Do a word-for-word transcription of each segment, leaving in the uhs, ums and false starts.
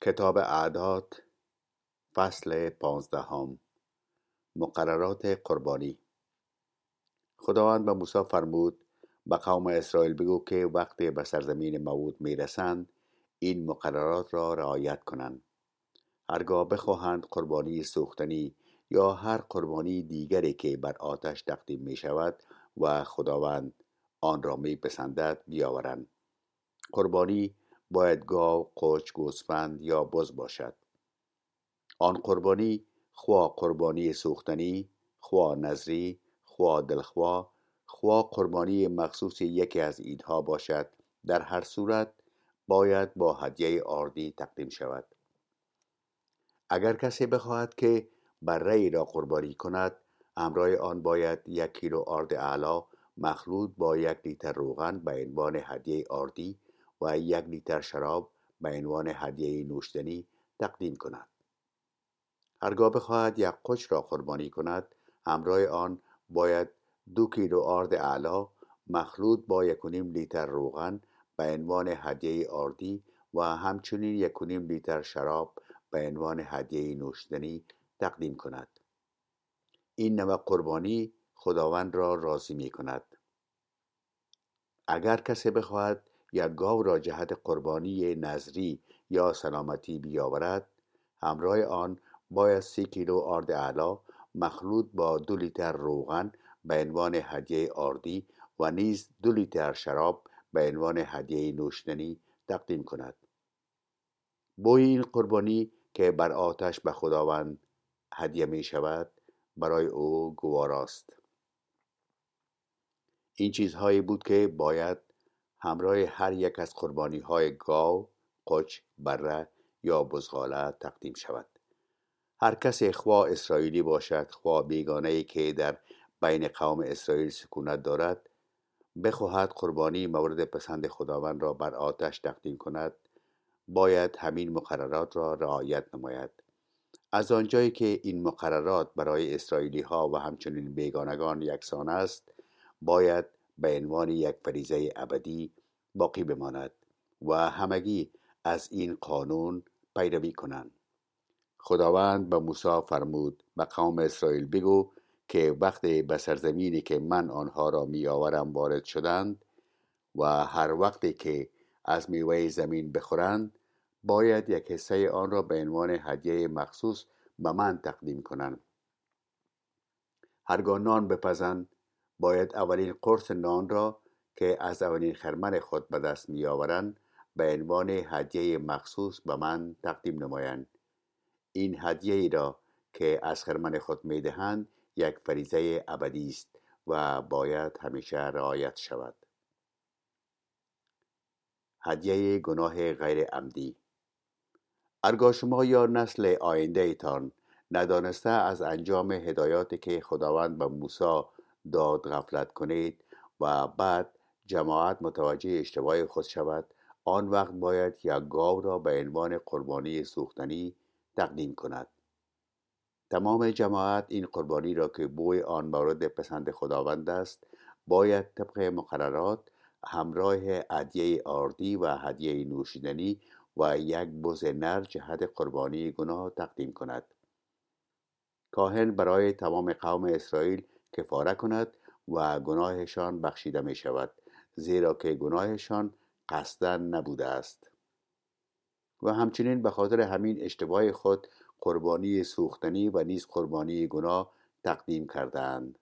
کتاب اعداد فصل پانزدهم. مقررات قربانی. خداوند به موسی فرمود به قوم اسرائیل بگو که وقتی به سرزمین موعود میرسند این مقررات را رعایت کنند. هرگاه بخواهند قربانی سوختنی یا هر قربانی دیگری که بر آتش تقدیم می شود و خداوند آن را می پسندد بیاورند. قربانی باید گاو، قوچ، گوسفند یا بز باشد. آن قربانی خوا قربانی سوختنی، خوا نظری، خوا دلخوا، خوا قربانی مخصوص یکی از عیدها باشد، در هر صورت باید با هدیه آردی تقدیم شود. اگر کسی بخواهد که بره را قربانی کند، همراه آن باید یک کیلو آرد اعلی مخلوط با یک لیتر روغن به عنوان هدیه آردی و یک لیتر شراب به عنوان هدیه نوشیدنی تقدیم کند. هرگاه بخواهد یک قوچ را قربانی کند، همراه آن باید دو کیلو آرد اعلی مخلوط با یک و نیم لیتر روغن به عنوان هدیه آردی و همچنین یک و نیم لیتر شراب به عنوان هدیه نوشیدنی تقدیم کند. این نوع قربانی خداوند را راضی می کند. اگر کسی بخواهد یک گاو را جهت قربانی نظری یا سلامتی بیاورد، همراه آن باید سی کیلو آرد اعلی مخلوط با دو لیتر روغن به عنوان هدیه آردی و نیز دو لیتر شراب به عنوان هدیه نوشیدنی تقدیم کند. بوی این قربانی که بر آتش به خداوند هدیه می شود برای او گواراست. این چیزهایی بود که باید همراه هر یک از قربانی های گاو، قوچ، بره یا بزغاله تقدیم شود. هر کسی خوا اسرائیلی باشد خوا بیگانه‌ای که در بین قوم اسرائیل سکونت دارد، بخواهد قربانی مورد پسند خداوند را بر آتش تقدیم کند، باید همین مقررات را رعایت نماید. از آنجایی که این مقررات برای اسرائیلی ها و همچنین بیگانگان یکسان است، باید به عنوان یک فریضه ابدی باقی بماند و همگی از این قانون پیروی کنند. خداوند به موسی فرمود به قوم اسرائیل بگو که وقتی به سرزمینی که من آنها را می آورم وارد شدند و هر وقتی که از میوه زمین بخورند، باید یک حصه آن را به عنوان هدیه مخصوص به من تقدیم کنند. هرگاه نان بپزند، باید اولین قرص نان را که از اولین خرمن خود به دست می آورند به عنوان هدیه مخصوص به من تقدیم نمایند. این هدیه را که از خرمن خود می دهند یک فریضه ابدی است و باید همیشه رعایت شود. هدیه گناه غیر عمدی. هرگاه شما یا نسل آینده ایتان ندانسته از انجام هدایاتی که خداوند به موسی داد غفلت کنید و بعد جماعت متوجه اشتباه خود شود، آن وقت باید یک گاو را به عنوان قربانی سوختنی تقدیم کند. تمام جماعت این قربانی را که بوی آن مورد پسند خداوند است، باید طبق مقررات همراه هدیه آردی و هدیه نوشیدنی و یک بز نر جهت قربانی گناه تقدیم کند. کاهن برای تمام قوم اسرائیل کفاره کند و گناهشان بخشیده می شود، زیرا که گناهشان قصداً نبوده است. و همچنین به خاطر همین اشتباه خود قربانی سوختنی و نیز قربانی گناه تقدیم کردند.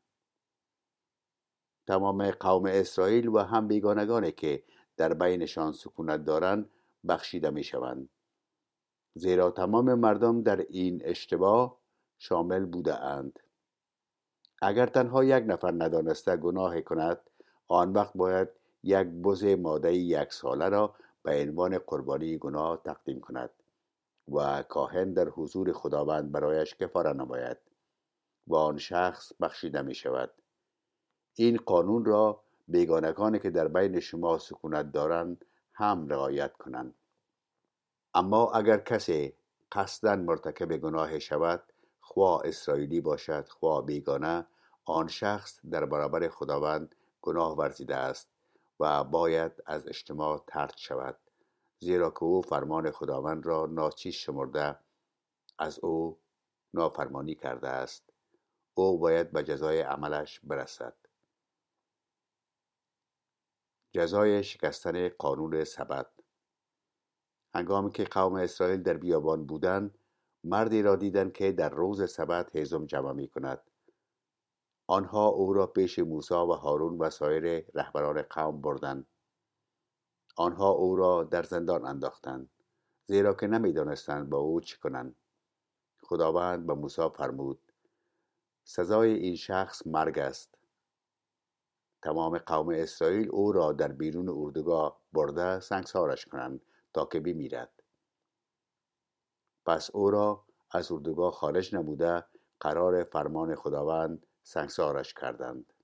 تمام قوم اسرائیل و هم بیگانگانی که در بینشان سکونت دارند بخشیده می شوند، زیرا تمام مردم در این اشتباه شامل بوده اند. اگر تنها یک نفر ندانسته گناه کند، آن وقت باید یک بز ماده یک ساله را به عنوان قربانی گناه تقدیم کند و کاهن در حضور خداوند برایش کفاره نماید و آن شخص بخشیده می شود. این قانون را بیگانگانی که در بین شما سکونت دارند هم رعایت کنند. اما اگر کسی قصداً مرتکب گناه شود، خوا اسرائیلی باشد خوا بیگانه، آن شخص در برابر خداوند گناه ورزیده است و باید از اجتماع طرد شود، زیرا که او فرمان خداوند را ناچیز شمرده از او نافرمانی کرده است. او باید به جزای عملش برسد. جزای شکستن قانون سبت. هنگامی که قوم اسرائیل در بیابان بودند، مردی را دیدند که در روز سبت هیزم جمع می کند. آنها او را پیش موسی و هارون و سایر رهبران قوم بردند. آنها او را در زندان انداختند، زیرا که نمی دانستند با او چه کنند. خداوند به موسی فرمود: سزای این شخص مرگ است. تمام قوم اسرائیل او را در بیرون اردوگاه برده سنگسارش کنند تا که بمیرد. پس او را از اردوگاه خارج نموده قرار فرمان خداوند سنگسارش کردند.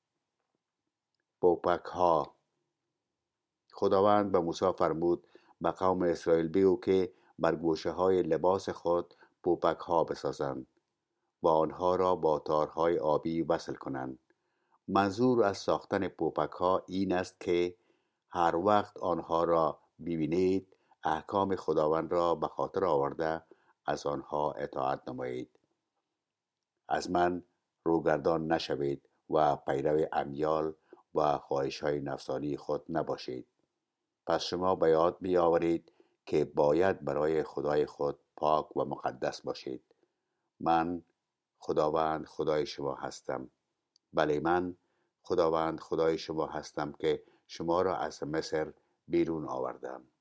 پوپک ها. خداوند به موسی فرمود: به قوم اسرائیل بگو که بر گوشه های لباس خود پوپک ها بسازند و آنها را با تارهای آبی وصل کنند. منظور از ساختن پوپک ها این است که هر وقت آنها را ببینید احکام خداوند را به خاطر آورده از آنها اطاعت نمایید. از من روگردان نشوید و پیرو امیال و خواهش های نفسانی خود نباشید. پس شما به یاد بیاورید که باید برای خدای خود پاک و مقدس باشید. من خداوند خدای شما هستم. بله، من خداوند خدای شما هستم که شما را از مصر بیرون آوردم.